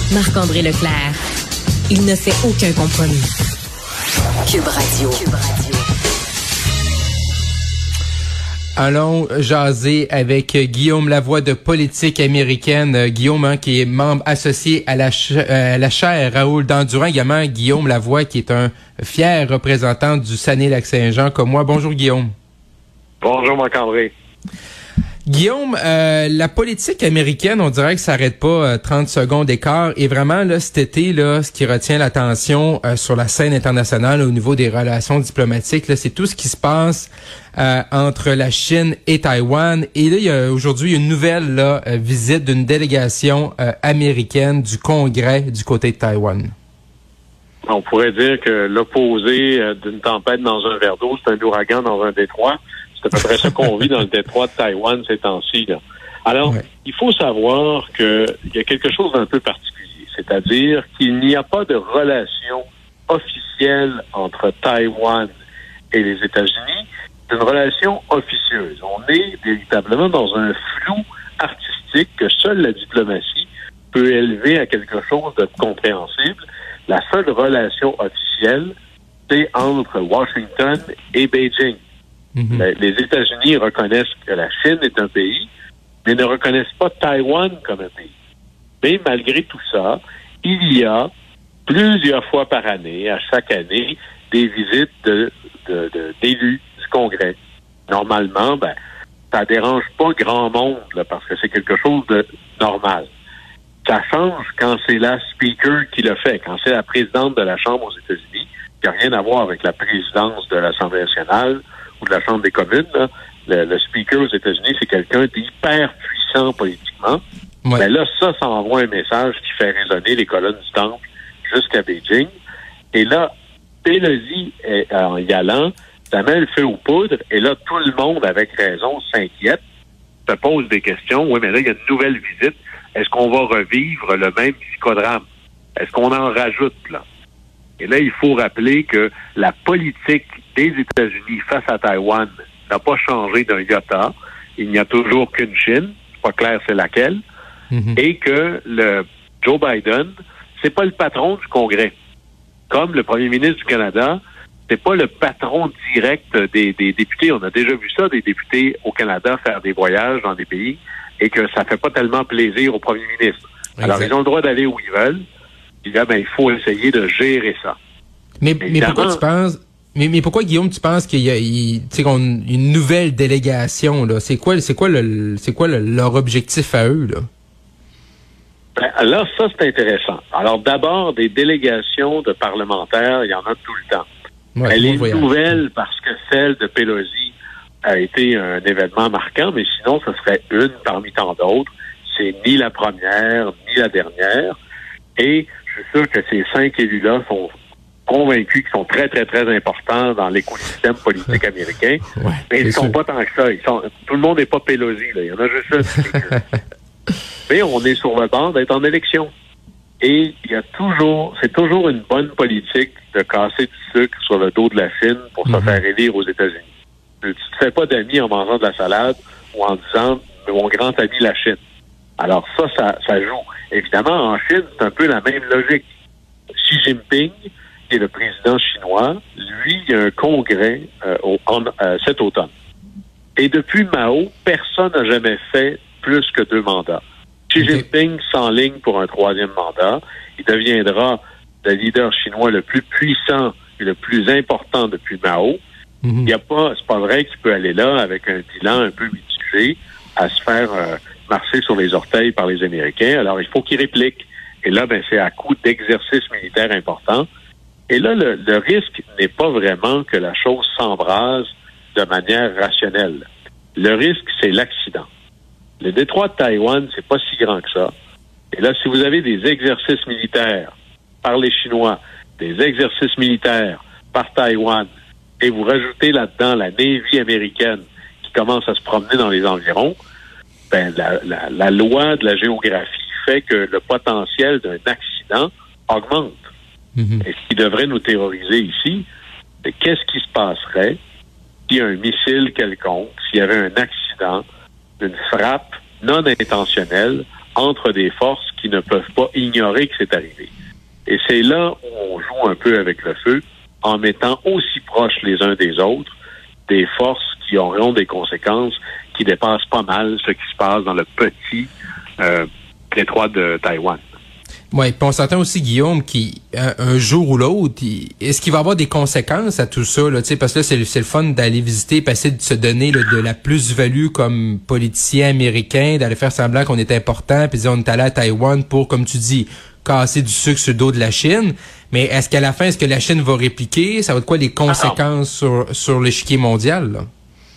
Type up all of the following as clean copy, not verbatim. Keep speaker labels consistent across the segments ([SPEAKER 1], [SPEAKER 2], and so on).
[SPEAKER 1] Marc-André Leclerc. Il ne fait aucun compromis. Cube Radio.
[SPEAKER 2] Allons jaser avec Guillaume Lavoie de Politique américaine. Guillaume, qui est membre associé à la chaire Raoul Dandurand. Également, Guillaume Lavoie, qui est un fier représentant du Saguenay-Lac-Saint-Jean comme moi. Bonjour, Guillaume.
[SPEAKER 3] Bonjour, Marc-André.
[SPEAKER 2] Guillaume, la politique américaine, on dirait que ça n'arrête pas 30 secondes d'écart. Et vraiment, là, cet été, là, ce qui retient l'attention sur la scène internationale au niveau des relations diplomatiques, là, c'est tout ce qui se passe entre la Chine et Taïwan. Et là, il y a aujourd'hui une nouvelle visite d'une délégation américaine du Congrès du côté de Taïwan.
[SPEAKER 3] On pourrait dire que l'opposé d'une tempête dans un verre d'eau, c'est un ouragan dans un détroit. C'est à peu près ça qu'on vit dans le détroit de Taïwan ces temps-ci, là. Alors, Il faut savoir qu'il y a quelque chose d'un peu particulier, c'est-à-dire qu'il n'y a pas de relation officielle entre Taïwan et les États-Unis, c'est une relation officieuse. On est véritablement dans un flou artistique que seule la diplomatie peut élever à quelque chose de compréhensible. La seule relation officielle, c'est entre Washington et Beijing. Les États-Unis reconnaissent que la Chine est un pays, mais ne reconnaissent pas Taïwan comme un pays. Mais malgré tout ça, il y a plusieurs fois par année, à chaque année, des visites d'élus du Congrès. Normalement, ça dérange pas grand monde, là, parce que c'est quelque chose de normal. Ça change quand c'est la speaker qui le fait, quand c'est la présidente de la Chambre aux États-Unis, qui n'a rien à voir avec la présidence de l'Assemblée nationale ou de la Chambre des communes. Là. Le speaker aux États-Unis, c'est quelqu'un d'hyper puissant politiquement. Ouais. Mais là, ça envoie un message qui fait résonner les colonnes du temple jusqu'à Beijing. Et là, Pelosi, en y allant, ça met le feu aux poudres. Et là, tout le monde, avec raison, s'inquiète, se pose des questions. Oui, mais là, il y a une nouvelle visite. Est-ce qu'on va revivre le même psychodrame? Est-ce qu'on en rajoute, là? Et là, il faut rappeler que la politique des États-Unis face à Taïwan n'a pas changé d'un iota. Il n'y a toujours qu'une Chine. C'est pas clair c'est laquelle. Et que Joe Biden, c'est pas le patron du Congrès. Comme le premier ministre du Canada, c'est pas le patron direct des députés. On a déjà vu ça, des députés au Canada faire des voyages dans des pays et que ça fait pas tellement plaisir au premier ministre. Exact. Alors, ils ont le droit d'aller où ils veulent. Et là, il faut essayer de gérer ça.
[SPEAKER 2] Mais pourquoi tu penses... Mais pourquoi, Guillaume, tu penses qu'il y a une nouvelle délégation, là? C'est quoi leur objectif à eux, là?
[SPEAKER 3] Là, ça, c'est intéressant. Alors, d'abord, des délégations de parlementaires, il y en a tout le temps. Ouais, elle est nouvelle parce que celle de Pelosi a été un événement marquant, mais sinon, ce serait une parmi tant d'autres. C'est ni la première, ni la dernière. Et je suis sûr que ces 5 élus-là sont convaincus qu'ils sont très, très, très importants dans l'écosystème politique américain. Ouais, mais ils ne sont pas tant que ça. Tout le monde n'est pas Pelosi, là. Il y en a juste un. Mais on est sur le banc d'être en élection. Et c'est toujours une bonne politique de casser du sucre sur le dos de la Chine pour se faire élire aux États-Unis. Tu te fais pas d'amis en mangeant de la salade ou en disant mon grand ami la Chine. Alors ça joue. Évidemment, en Chine, c'est un peu la même logique. Xi Jinping, qui est le président chinois, lui, il y a un congrès cet automne. Et depuis Mao, personne n'a jamais fait plus que 2 mandats. Xi Jinping s'enligne pour un 3e mandat. Il deviendra le leader chinois le plus puissant et le plus important depuis Mao. C'est pas vrai qu'il peut aller là avec un bilan un peu mitigé à se faire marcher sur les orteils par les Américains. Alors, il faut qu'il réplique. Et là, c'est à coup d'exercices militaires importants. Et là, le risque n'est pas vraiment que la chose s'embrase de manière rationnelle. Le risque, c'est l'accident. Le détroit de Taïwan, c'est pas si grand que ça. Et là, si vous avez des exercices militaires par les Chinois, des exercices militaires par Taïwan, et vous rajoutez là-dedans la Navy américaine qui commence à se promener dans les environs, la loi de la géographie fait que le potentiel d'un accident augmente. Et ce qui devrait nous terroriser ici, c'est qu'est-ce qui se passerait s'il y a un missile quelconque, s'il y avait un accident, une frappe non intentionnelle entre des forces qui ne peuvent pas ignorer que c'est arrivé. Et c'est là où on joue un peu avec le feu, en mettant aussi proches les uns des autres des forces qui auront des conséquences qui dépassent pas mal ce qui se passe dans le petit détroit de Taïwan.
[SPEAKER 2] Oui, puis on s'entend aussi, Guillaume, qui un jour ou l'autre, est-ce qu'il va y avoir des conséquences à tout ça, là, parce que là, c'est le fun d'aller visiter, passer de se donner là, de la plus-value comme politicien américain, d'aller faire semblant qu'on est important, puis dire on est allé à Taïwan pour, comme tu dis, casser du sucre sur le dos de la Chine. Mais est-ce qu'à la fin, est-ce que la Chine va répliquer? Ça va être quoi les conséquences sur l'échiquier mondial, là?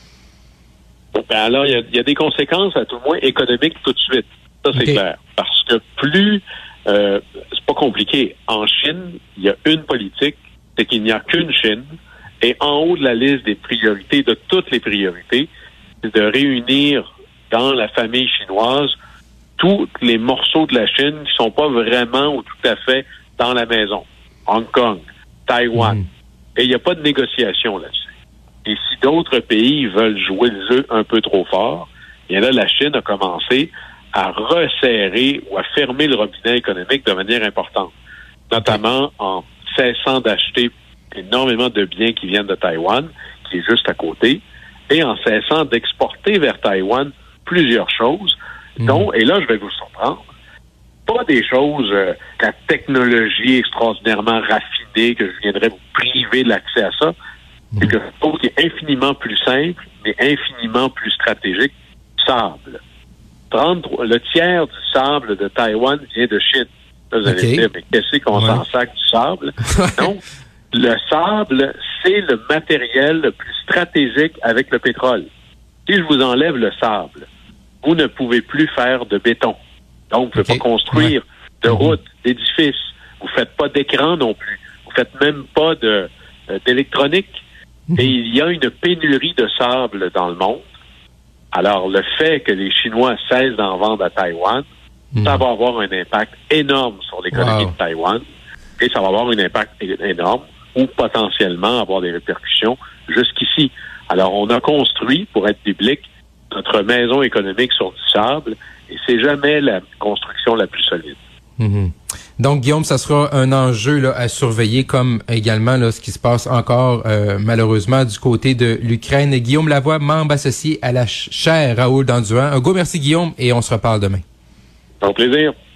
[SPEAKER 3] Ben alors, il y a des conséquences, à tout le moins, économiques tout de suite. Ça, c'est clair. Parce que plus... c'est pas compliqué. En Chine, il y a une politique, c'est qu'il n'y a qu'une Chine. Et en haut de la liste des priorités, de toutes les priorités, c'est de réunir dans la famille chinoise tous les morceaux de la Chine qui sont pas vraiment ou tout à fait dans la maison. Hong Kong, Taïwan. Et il n'y a pas de négociation là-dessus. Et si d'autres pays veulent jouer le jeu un peu trop fort, bien là, la Chine a commencé à resserrer ou à fermer le robinet économique de manière importante, notamment en cessant d'acheter énormément de biens qui viennent de Taïwan, qui est juste à côté, et en cessant d'exporter vers Taïwan plusieurs choses, dont, et là je vais vous surprendre, pas des choses, la technologie extraordinairement raffinée, que je viendrais vous priver de l'accès à ça, c'est quelque chose qui est infiniment plus simple, mais infiniment plus stratégique, sable. Le tiers du sable de Taïwan vient de Chine. Là, vous allez dire, mais qu'est-ce qu'on s'en sac du sable? Non, le sable, c'est le matériel le plus stratégique avec le pétrole. Si je vous enlève le sable, vous ne pouvez plus faire de béton. Donc, vous ne pouvez pas construire de routes, d'édifices. Vous ne faites pas d'écran non plus. Vous ne faites même pas d'électronique. Et il y a une pénurie de sable dans le monde. Alors, le fait que les Chinois cessent d'en vendre à Taïwan, ça va avoir un impact énorme sur l'économie de Taïwan et ça va avoir un impact énorme ou potentiellement avoir des répercussions jusqu'ici. Alors, on a construit, pour être biblique, notre maison économique sur du sable et c'est jamais la construction la plus solide.
[SPEAKER 2] Donc, Guillaume, ça sera un enjeu là, à surveiller, comme également là, ce qui se passe encore malheureusement du côté de l'Ukraine. Guillaume Lavoie, membre associé à la chaire Raoul Dandurand. Un gros merci, Guillaume, et on se reparle demain.
[SPEAKER 3] Au plaisir.